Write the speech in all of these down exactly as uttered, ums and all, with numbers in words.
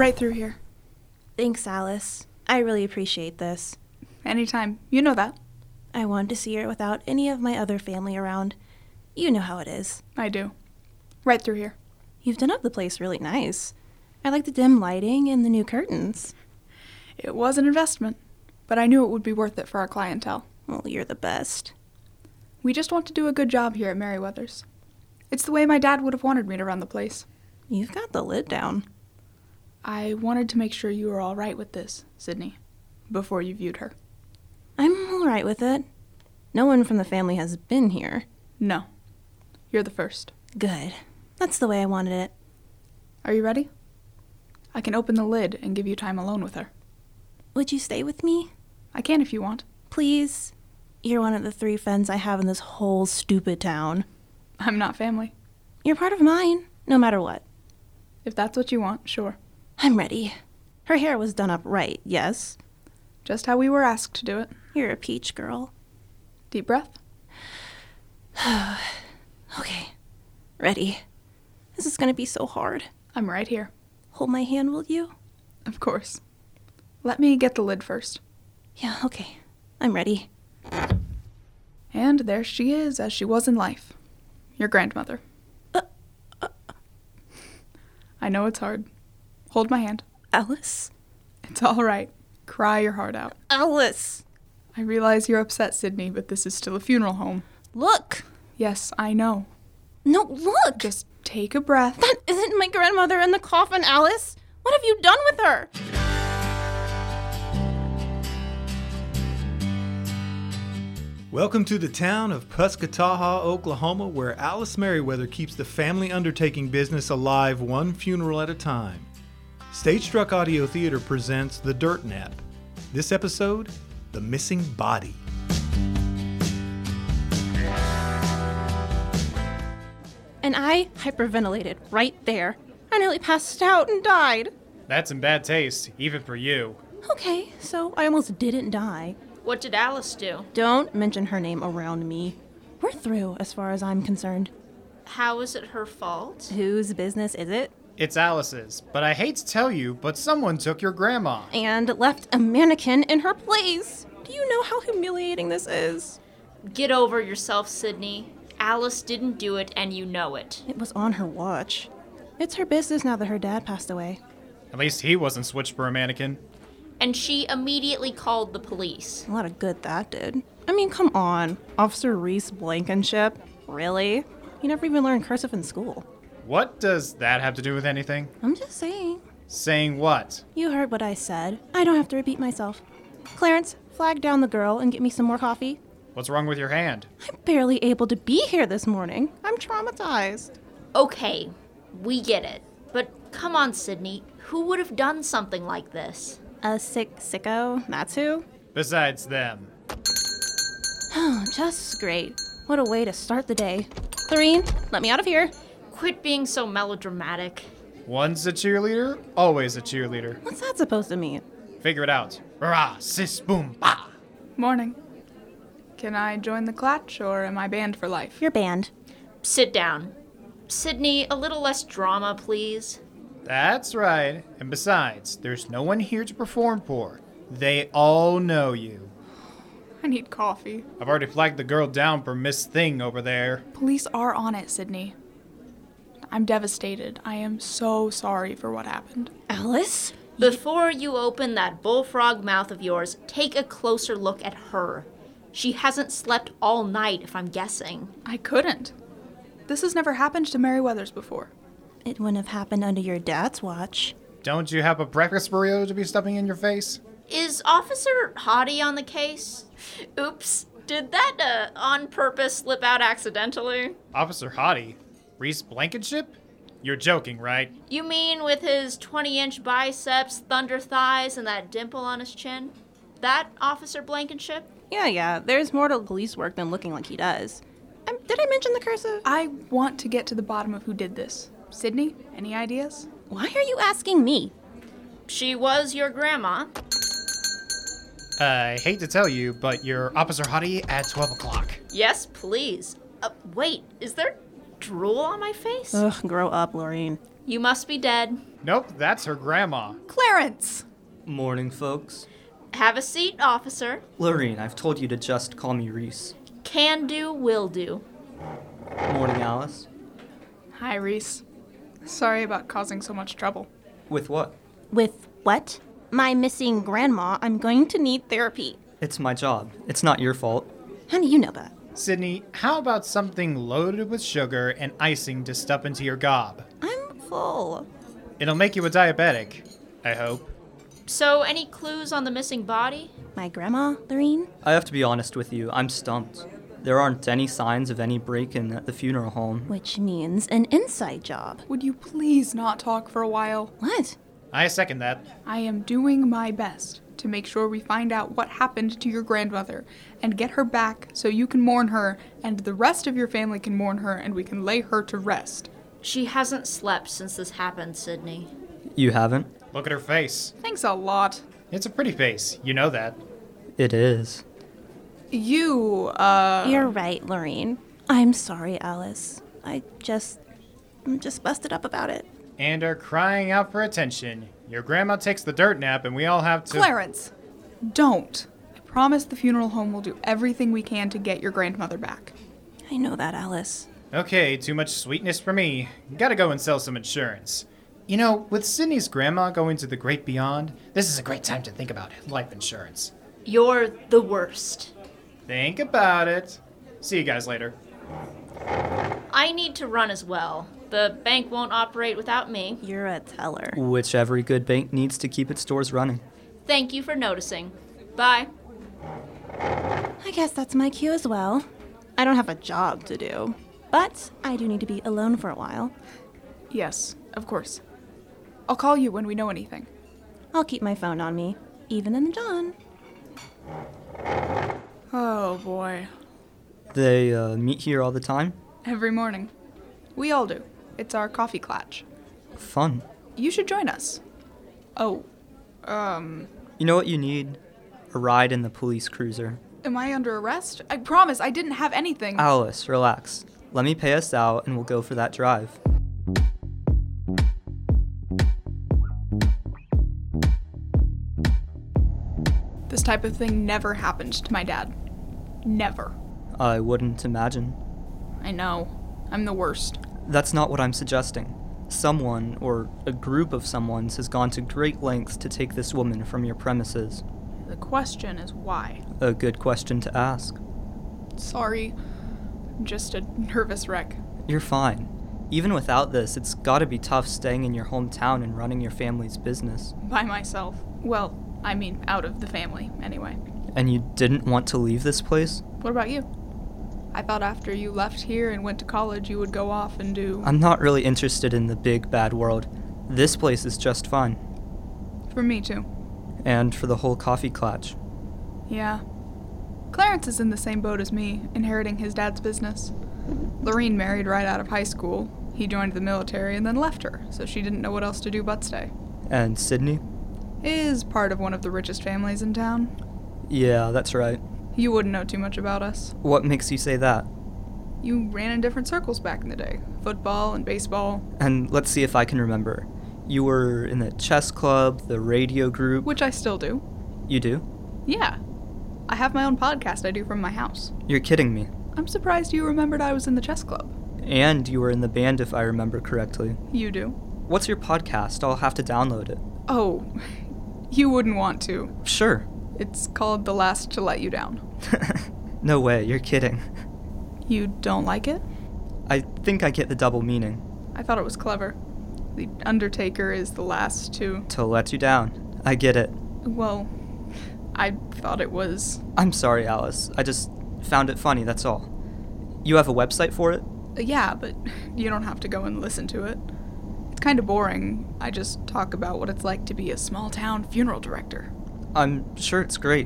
Right through here. Thanks, Alice. I really appreciate this. Anytime. You know that. I wanted to see her without any of my other family around. You know how it is. I do. Right through here. You've done up the place really nice. I like the dim lighting and the new curtains. It was an investment, but I knew it would be worth it for our clientele. Well, you're the best. We just want to do a good job here at Merriweather's. It's the way my dad would have wanted me to run the place. You've got the lid down. I wanted to make sure you were all right with this, Sydney, before you viewed her. I'm all right with it. No one from the family has been here. No. You're the first. Good. That's the way I wanted it. Are you ready? I can open the lid and give you time alone with her. Would you stay with me? I can if you want. Please? You're one of the three friends I have in this whole stupid town. I'm not family. You're part of mine, no matter what. If that's what you want, sure. I'm ready. Her hair was done up right, yes? Just how we were asked to do it. You're a peach girl. Deep breath. Okay. Ready. This is gonna be so hard. I'm right here. Hold my hand, will you? Of course. Let me get the lid first. Yeah, okay. I'm ready. And there she is, as she was in life. Your grandmother. Uh, uh, I know it's hard. Hold my hand. Alice? It's all right. Cry your heart out. Alice! I realize you're upset, Sydney, but this is still a funeral home. Look! Yes, I know. No, look! Just take a breath. That isn't my grandmother in the coffin, Alice! What have you done with her? Welcome to the town of Puskataha, Oklahoma, where Alice Merriweather keeps the family undertaking business alive one funeral at a time. Stage Struck Audio Theater presents The Dirt Nap. This episode, The Missing Body. And I hyperventilated right there. I nearly passed out and died. That's in bad taste, even for you. Okay, so I almost didn't die. What did Alice do? Don't mention her name around me. We're through as far as I'm concerned. How is it her fault? Whose business is it? It's Alice's, but I hate to tell you, but someone took your grandma. And left a mannequin in her place. Do you know how humiliating this is? Get over yourself, Sydney. Alice didn't do it, and you know it. It was on her watch. It's her business now that her dad passed away. At least he wasn't switched for a mannequin. And she immediately called the police. A lot of good that did. I mean, come on. Officer Reese Blankenship? Really? You never even learned cursive in school. What does that have to do with anything? I'm just saying. Saying what? You heard what I said. I don't have to repeat myself. Clarence, flag down the girl and get me some more coffee. What's wrong with your hand? I'm barely able to be here this morning. I'm traumatized. Okay, we get it. But come on, Sydney. Who would have done something like this? A sick sicko? That's who? Besides them. Oh, just great. What a way to start the day. Lorene, let me out of here. Quit being so melodramatic. Once a cheerleader, always a cheerleader. What's that supposed to mean? Figure it out. Rah, sis, boom, bah. Morning. Can I join the clutch, or am I banned for life? You're banned. Sit down. Sydney, a little less drama, please. That's right. And besides, there's no one here to perform for. They all know you. I need coffee. I've already flagged the girl down for Miss Thing over there. Police are on it, Sydney. I'm devastated. I am so sorry for what happened. Alice? Before you open that bullfrog mouth of yours, take a closer look at her. She hasn't slept all night, if I'm guessing. I couldn't. This has never happened to Merriweather's before. It wouldn't have happened under your dad's watch. Don't you have a breakfast burrito to be stuffing in your face? Is Officer Hottie on the case? Oops, did that uh, on purpose slip out accidentally? Officer Hottie? Reese Blankenship? You're joking, right? You mean with his twenty-inch biceps, thunder thighs, and that dimple on his chin? That Officer Blankenship? Yeah, yeah, there's more to police work than looking like he does. Um, did I mention the cursive? I want to get to the bottom of who did this. Sydney, any ideas? Why are you asking me? She was your grandma. I hate to tell you, but you're Officer Hottie at twelve o'clock. Yes, please. Uh, wait, is there drool on my face? Ugh, grow up, Lorene. You must be dead. Nope, that's her grandma. Clarence! Morning, folks. Have a seat, officer. Lorene, I've told you to just call me Reese. Can do, will do. Morning, Alice. Hi, Reese. Sorry about causing so much trouble. With what? With what? My missing grandma. I'm going to need therapy. It's my job. It's not your fault. How do you know that? Sydney, how about something loaded with sugar and icing to stuff into your gob? I'm full. It'll make you a diabetic, I hope. So, any clues on the missing body? My grandma, Lorene? I have to be honest with you, I'm stumped. There aren't any signs of any break-in at the funeral home. Which means an inside job. Would you please not talk for a while? What? I second that. I am doing my best to make sure we find out what happened to your grandmother and get her back so you can mourn her and the rest of your family can mourn her and we can lay her to rest. She hasn't slept since this happened, Sydney. You haven't? Look at her face. Thanks a lot. It's a pretty face, you know that. It is. You, uh... You're right, Lorene. I'm sorry, Alice. I just... I'm just busted up about it. And are crying out for attention. Your grandma takes the dirt nap and we all have to... Clarence! Don't. I promise the funeral home will do everything we can to get your grandmother back. I know that, Alice. Okay, too much sweetness for me. Gotta go and sell some insurance. You know, with Sydney's grandma going to the great beyond, this is a great time to think about life insurance. You're the worst. Think about it. See you guys later. I need to run as well. The bank won't operate without me. You're a teller. Which every good bank needs to keep its stores running. Thank you for noticing. Bye. I guess that's my cue as well. I don't have a job to do, but I do need to be alone for a while. Yes, of course. I'll call you when we know anything. I'll keep my phone on me, even in the dawn. Oh boy. They uh, meet here all the time? Every morning. We all do. It's our coffee clatch. Fun. You should join us. Oh, um, You know what you need? A ride in the police cruiser. am I under arrest? I promise I didn't have anything. Alice, relax. Let me pay us out and we'll go for that drive. This type of thing never happened to my dad. Never. I wouldn't imagine. I know. I'm the worst. That's not what I'm suggesting. Someone, or a group of someones, has gone to great lengths to take this woman from your premises. The question is why. A good question to ask. Sorry. I'm just a nervous wreck. You're fine. Even without this, it's gotta be tough staying in your hometown and running your family's business. By myself. Well, I mean, out of the family, anyway. And you didn't want to leave this place? What about you? I thought after you left here and went to college, you would go off and do... I'm not really interested in the big, bad world. This place is just fine. For me, too. And for the whole coffee clatch. Yeah. Clarence is in the same boat as me, inheriting his dad's business. Lorene married right out of high school. He joined the military and then left her, so she didn't know what else to do but stay. And Sydney? Is part of one of the richest families in town. Yeah, that's right. You wouldn't know too much about us. What makes you say that? You ran in different circles back in the day. Football and baseball. And let's see if I can remember. You were in the chess club, the radio group. Which I still do. You do? Yeah. I have my own podcast I do from my house. You're kidding me. I'm surprised you remembered I was in the chess club. And you were in the band if I remember correctly. You do. What's your podcast? I'll have to download it. Oh, you wouldn't want to. Sure. It's called The Last to Let You Down. No way, you're kidding. You don't like it? I think I get the double meaning. I thought it was clever. The Undertaker is the last to... To let you down. I get it. Well, I thought it was... I'm sorry, Alice. I just found it funny, that's all. You have a website for it? Yeah, but you don't have to go and listen to it. It's kind of boring. I just talk about what it's like to be a small-town funeral director. I'm sure it's great.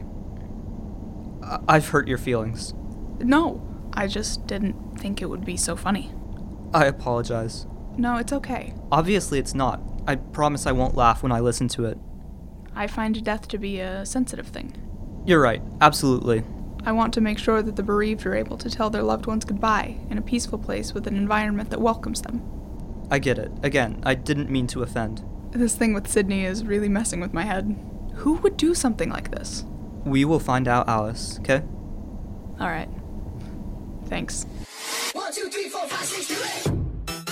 I- I've hurt your feelings. No, I just didn't think it would be so funny. I apologize. No, it's okay. Obviously it's not. I promise I won't laugh when I listen to it. I find death to be a sensitive thing. You're right, absolutely. I want to make sure that the bereaved are able to tell their loved ones goodbye in a peaceful place with an environment that welcomes them. I get it. Again, I didn't mean to offend. This thing with Sydney is really messing with my head. Who would do something like this? We will find out, Alice, okay? All right. Thanks. One, two, three, four, five, six, two, eight.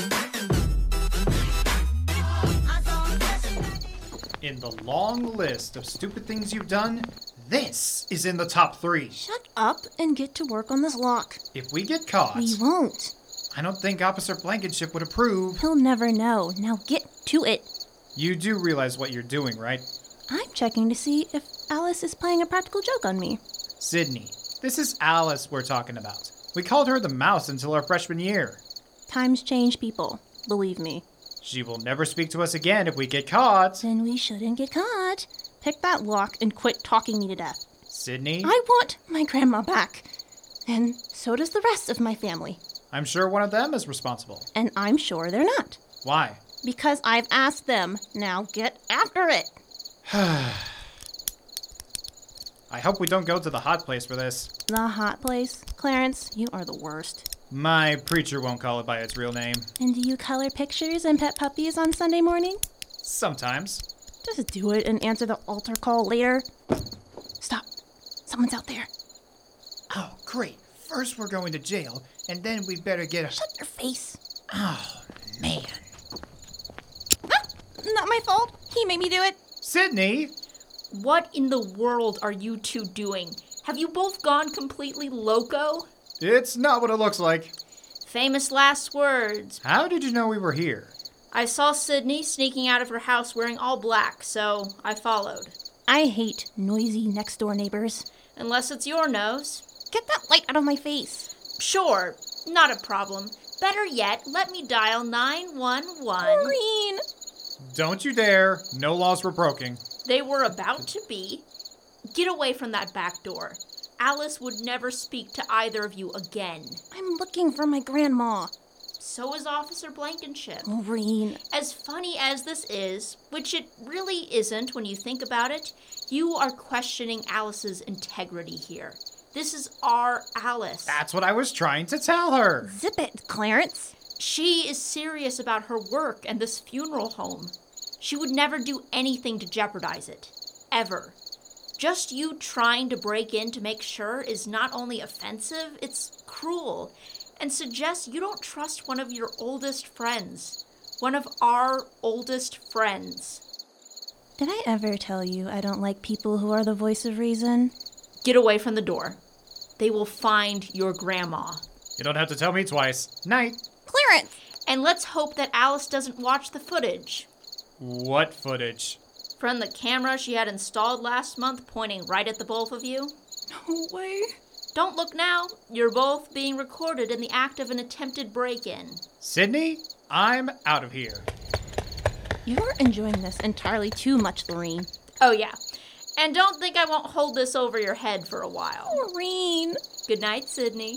In the long list of stupid things you've done, this is in the top three. Shut up and get to work on this lock. If we get caught, We won't. I don't think Officer Blankenship would approve. He'll never know. Now get to it. You do realize what you're doing, right? I'm checking to see if Alice is playing a practical joke on me. Sydney, this is Alice we're talking about. We called her the mouse until our freshman year. Times change, people. Believe me. She will never speak to us again if we get caught. Then we shouldn't get caught. Pick that lock and quit talking me to death. Sydney, I want my grandma back. And so does the rest of my family. I'm sure one of them is responsible. And I'm sure they're not. Why? Because I've asked them. Now get after it. I hope we don't go to the hot place for this. The hot place? Clarence, you are the worst. My preacher won't call it by its real name. And do you color pictures and pet puppies on Sunday morning? Sometimes. Just do it and answer the altar call later. Stop. Someone's out there. Oh, great. First we're going to jail, and then we better get a... Shut your face. Oh, man. Ah, not my fault. He made me do it. Sydney! What in the world are you two doing? Have you both gone completely loco? It's not what it looks like. Famous last words. How did you know we were here? I saw Sydney sneaking out of her house wearing all black, so I followed. I hate noisy next-door neighbors. Unless it's your nose. Get that light out of my face. Sure, not a problem. Better yet, let me dial nine one one. Maureen! Don't you dare. No laws were broken. They were about to be. Get away from that back door. Alice would never speak to either of you again. I'm looking for my grandma. So is Officer Blankenship. Maureen. As funny as this is, which it really isn't when you think about it, you are questioning Alice's integrity here. This is our Alice. That's what I was trying to tell her. Zip it, Clarence. She is serious about her work and this funeral home. She would never do anything to jeopardize it. Ever. Just you trying to break in to make sure is not only offensive, it's cruel, and suggests you don't trust one of your oldest friends. One of our oldest friends. Did I ever tell you I don't like people who are the voice of reason? Get away from the door. They will find your grandma. You don't have to tell me twice. Night. Clarence! And let's hope that Alice doesn't watch the footage. What footage? From the camera she had installed last month pointing right at the both of you. No way. Don't look now. You're both being recorded in the act of an attempted break-in. Sydney, I'm out of here. You're enjoying this entirely too much, Lorene. Oh, yeah. And don't think I won't hold this over your head for a while. Lorene! Good night, Sydney.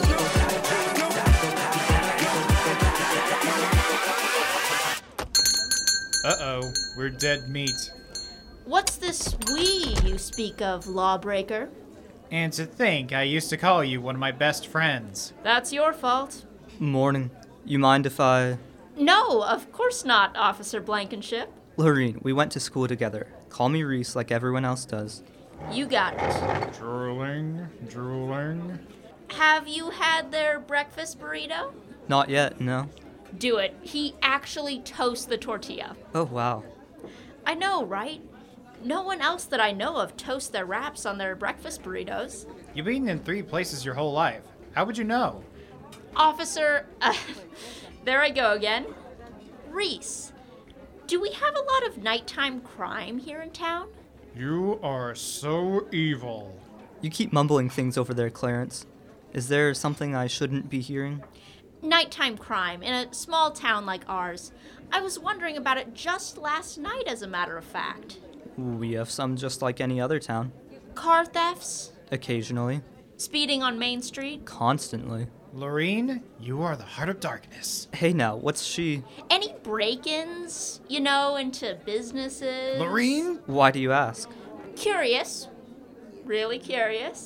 Uh-oh, we're dead meat. What's this we you speak of, lawbreaker? And to think I used to call you one of my best friends. That's your fault. Morning. You mind if I... No, of course not, Officer Blankenship. Lorene, we went to school together. Call me Reese like everyone else does. You got it. Drooling, drooling. Have you had their breakfast burrito? Not yet, no. Do it. He actually toasts the tortilla. Oh, wow. I know, right? No one else that I know of toasts their wraps on their breakfast burritos. You've eaten in three places your whole life. How would you know? Officer, uh, there I go again. Reese, do we have a lot of nighttime crime here in town? You are so evil. You keep mumbling things over there, Clarence. Is there something I shouldn't be hearing? Nighttime crime in a small town like ours. I was wondering about it just last night, as a matter of fact. We have some just like any other town. Car thefts? Occasionally. Speeding on Main Street? Constantly. Lorene, you are the heart of darkness. Hey now, what's she... Any break-ins, you know, into businesses? Lorene? Why do you ask? Curious. Really curious.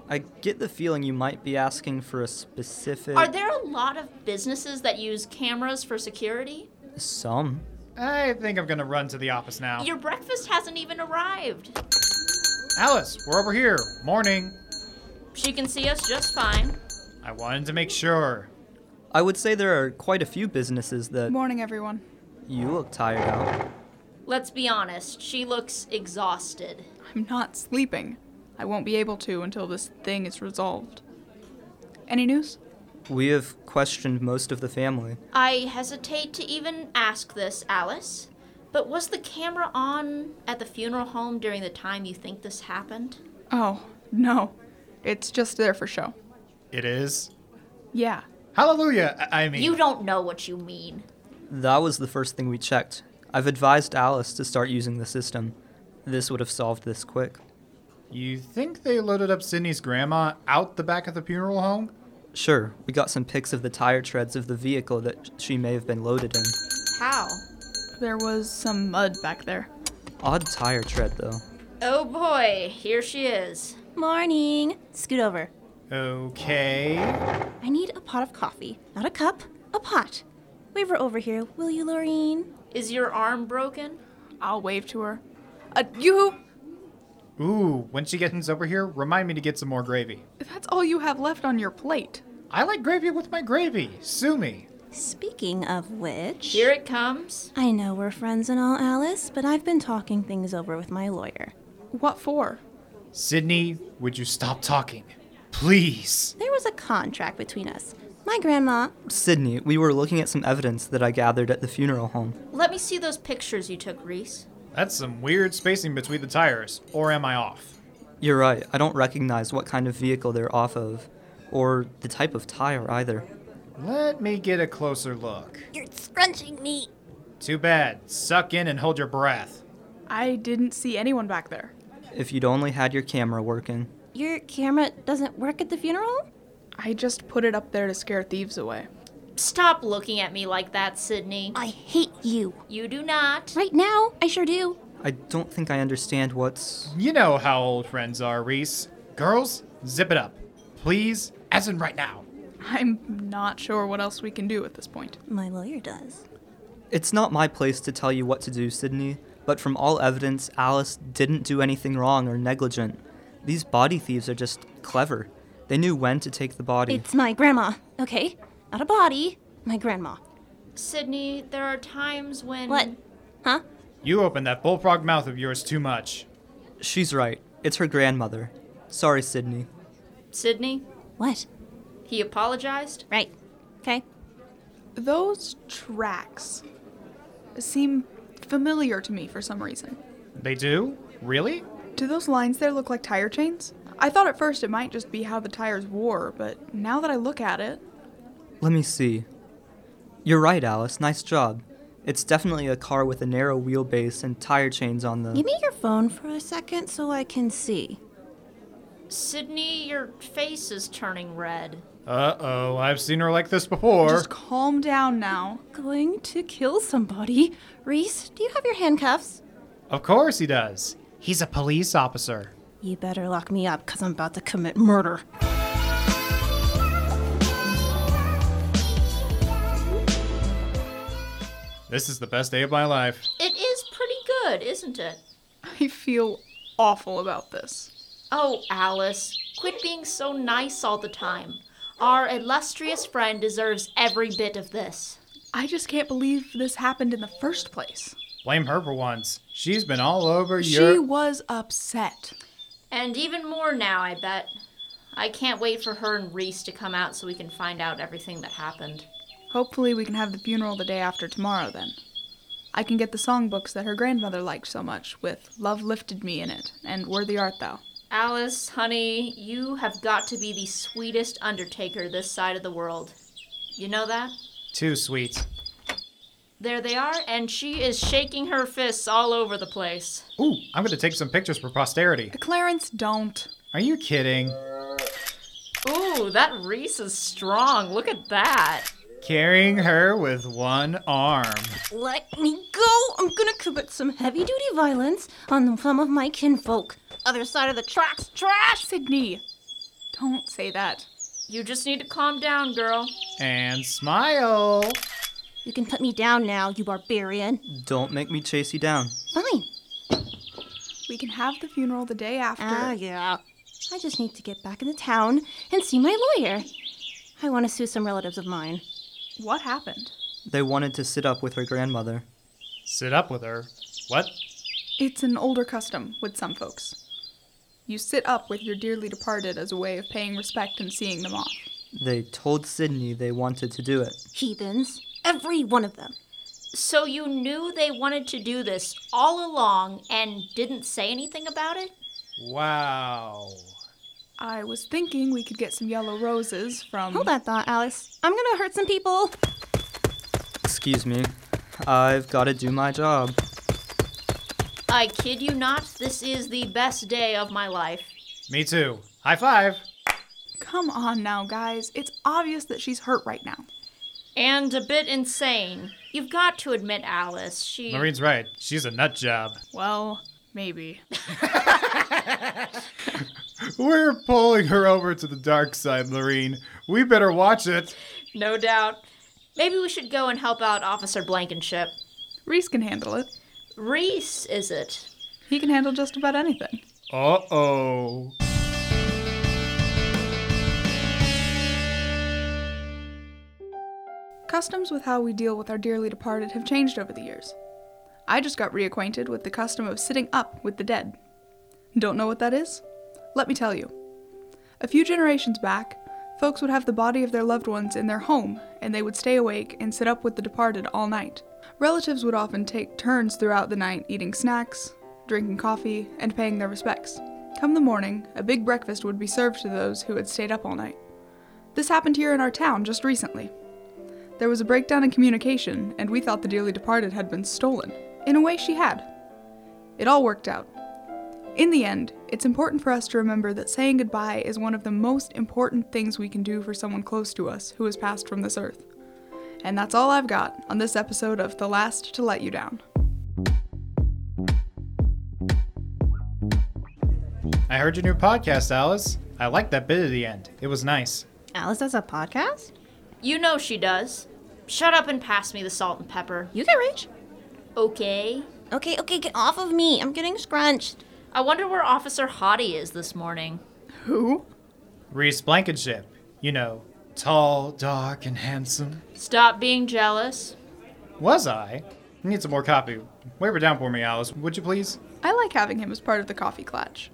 I get the feeling you might be asking for a specific... Are there a lot of businesses that use cameras for security? Some. I think I'm gonna run to the office now. Your breakfast hasn't even arrived. Alice, we're over here. Morning. She can see us just fine. I wanted to make sure. I would say there are quite a few businesses that... Morning, everyone. You look tired out. Let's be honest, she looks exhausted. I'm not sleeping. I won't be able to until this thing is resolved. Any news? We have questioned most of the family. I hesitate to even ask this, Alice, but was the camera on at the funeral home during the time you think this happened? Oh, no. It's just there for show. It is? Yeah. Hallelujah, I I mean... You don't know what you mean. That was the first thing we checked. I've advised Alice to start using the system. This would have solved this quick. You think they loaded up Sydney's grandma out the back of the funeral home? Sure, we got some pics of the tire treads of the vehicle that she may have been loaded in. How? There was some mud back there. Odd tire tread, though. Oh boy, here she is. Morning. Scoot over. Okay. I need a pot of coffee. Not a cup, a pot. Wave her over here, will you, Lorene? Is your arm broken? I'll wave to her. Uh, yoo-hoo! Ooh, when she gets over here, remind me to get some more gravy. That's all you have left on your plate. I like gravy with my gravy. Sue me. Speaking of which... Here it comes. I know we're friends and all, Alice, but I've been talking things over with my lawyer. What for? Sydney, would you stop talking? Please. There was a contract between us. My grandma... Sydney, we were looking at some evidence that I gathered at the funeral home. Let me see those pictures you took, Reese. That's some weird spacing between the tires. Or am I off? You're right, I don't recognize what kind of vehicle they're off of, or the type of tire either. Let me get a closer look. You're scrunching me. Too bad. Suck in and hold your breath. I didn't see anyone back there. If you'd only had your camera working. Your camera doesn't work at the funeral? I just put it up there to scare thieves away. Stop looking at me like that, Sydney. I hate you. You do not. Right now, I sure do. I don't think I understand what's... You know how old friends are, Reese. Girls, zip it up. Please, as in right now. I'm not sure what else we can do at this point. My lawyer does. It's not my place to tell you what to do, Sydney, but from all evidence, Alice didn't do anything wrong or negligent. These body thieves are just clever. They knew when to take the body. It's my grandma, okay? Not a body, my grandma. Sydney, there are times when... What? Huh? You opened that bullfrog mouth of yours too much. She's right. It's her grandmother. Sorry, Sydney. Sydney, What? he apologized? Right. Okay. Those tracks seem familiar to me for some reason. They do? Really? Do those lines there look like tire chains? I thought at first it might just be how the tires wore, but now that I look at it... Let me see. You're right, Alice. Nice job. It's definitely a car with a narrow wheelbase and tire chains on the... Give me your phone for a second so I can see. Sydney, your face is turning red. Uh-oh, I've seen her like this before. Just calm down now. Going to kill somebody. Reese, do you have your handcuffs? Of course he does. He's a police officer. You better lock me up, because I'm about to commit murder. This is the best day of my life. It is pretty good, isn't it? I feel awful about this. Oh, Alice, quit being so nice all the time. Our illustrious friend deserves every bit of this. I just can't believe this happened in the first place. Blame her for once. She's been all over She your... was upset. And even more now, I bet. I can't wait for her and Reese to come out so we can find out everything that happened. Hopefully we can have the funeral the day after tomorrow then. I can get the songbooks that her grandmother liked so much, with Love Lifted Me in it, and Worthy Art Thou. Alice, honey, you have got to be the sweetest undertaker this side of the world. You know that? Too sweet. There they are, and she is shaking her fists all over the place. Ooh, I'm going to take some pictures for posterity. Clarence, don't. Are you kidding? Ooh, that Reese is strong. Look at that. Carrying her with one arm. Let me go! I'm gonna commit some heavy-duty violence on some of my kinfolk. Other side of the tracks, trash! Sydney, Don't say that. You just need to calm down, girl. And smile. You can put me down now, you barbarian. Don't make me chase you down. Fine. We can have the funeral the day after. Ah, yeah. I just need to get back into town and see my lawyer. I want to sue some relatives of mine. What happened? They wanted to sit up with her grandmother. Sit up with her. What? It's an older custom with some folks. You sit up with your dearly departed as a way of paying respect and seeing them off. They told Sydney they wanted to do it. Heathens. Every one of them. So you knew they wanted to do this all along and didn't say anything about it? Wow. I was thinking we could get some yellow roses from... Hold that thought, Alice. I'm gonna hurt some people. Excuse me. I've got to do my job. I kid you not, this is the best day of my life. Me too. High five. Come on now, guys. It's obvious that she's hurt right now. And a bit insane. You've got to admit, Alice, she... Lorraine's right. She's a nut job. Well, maybe. We're pulling her over to the dark side, Lorraine. We better watch it. No doubt. Maybe we should go and help out Officer Blankenship. Reese can handle it. Reese, is it? He can handle just about anything. Uh-oh. Customs with how we deal with our dearly departed have changed over the years. I just got reacquainted with the custom of sitting up with the dead. Don't know what that is? Let me tell you. A few generations back, folks would have the body of their loved ones in their home, and they would stay awake and sit up with the departed all night. Relatives would often take turns throughout the night eating snacks, drinking coffee, and paying their respects. Come the morning, a big breakfast would be served to those who had stayed up all night. This happened here in our town just recently. There was a breakdown in communication, and we thought the dearly departed had been stolen. In a way, she had. It all worked out. In the end, it's important for us to remember that saying goodbye is one of the most important things we can do for someone close to us who has passed from this earth. And that's all I've got on this episode of The Last to Let You Down. I heard your new podcast, Alice. I liked that bit at the end. It was nice. Alice has a podcast? You know she does. Shut up and pass me the salt and pepper. You get rich. Okay. Okay, okay, get off of me. I'm getting scrunched. I wonder where Officer Hottie is this morning. Who? Reese Blankenship. You know, tall, dark, and handsome. Stop being jealous. Was I? Need some more coffee. Wave it down for me, Alice, would you please? I like having him as part of the coffee clutch.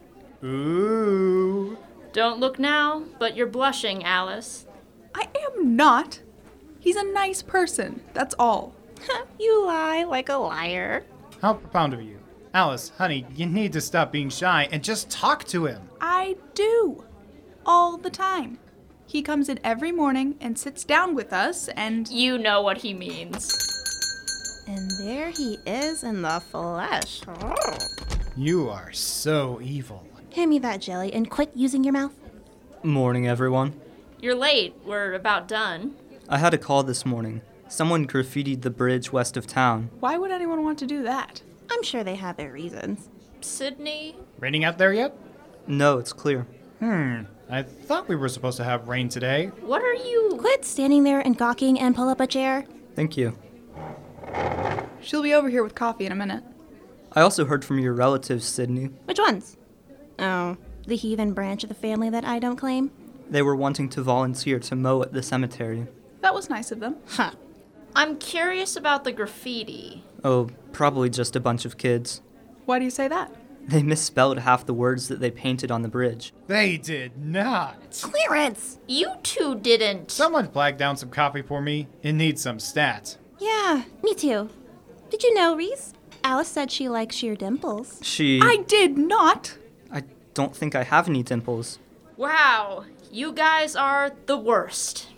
Ooh. Don't look now, but you're blushing, Alice. I am not. He's a nice person, that's all. You lie like a liar. How profound of you. Alice, honey, you need to stop being shy and just talk to him. I do. All the time. He comes in every morning and sits down with us and... You know what he means. And there he is in the flesh. You are so evil. Hand me that jelly and quit using your mouth. Morning, everyone. You're late. We're about done. I had a call this morning. Someone graffitied the bridge west of town. Why would anyone want to do that? I'm sure they have their reasons. Sydney? Raining out there yet? No, it's clear. Hmm. I thought we were supposed to have rain today. What are you... Quit standing there and gawking and pull up a chair. Thank you. She'll be over here with coffee in a minute. I also heard from your relatives, Sydney. Which ones? Oh, the heathen branch of the family that I don't claim? They were wanting to volunteer to mow at the cemetery. That was nice of them. Huh. I'm curious about the graffiti. Oh, probably just a bunch of kids. Why do you say that? They misspelled half the words that they painted on the bridge. They did not. Clearance! You two didn't. Someone flag down some coffee for me. It needs some stats. Yeah, me too. Did you know, Reese? Alice said she likes your dimples. She... I did not! I don't think I have any dimples. Wow, you guys are the worst.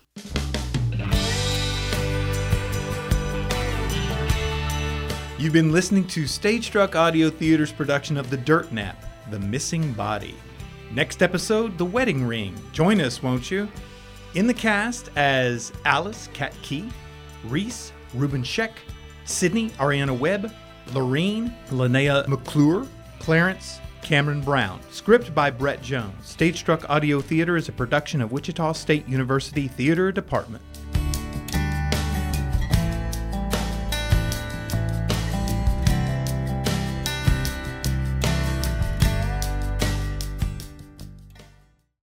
You've been listening to Stage Struck Audio Theater's production of The Dirt Nap, The Missing Body. Next episode, The Wedding Ring. Join us, won't you? In the cast as Alice Kat Key, Reese Ruben Sheck, Sydney Ariana Webb, Lorraine Linnea McClure, Clarence Cameron Brown. Script by Brett Jones. Stage Struck Audio Theater is a production of Wichita State University Theater Department.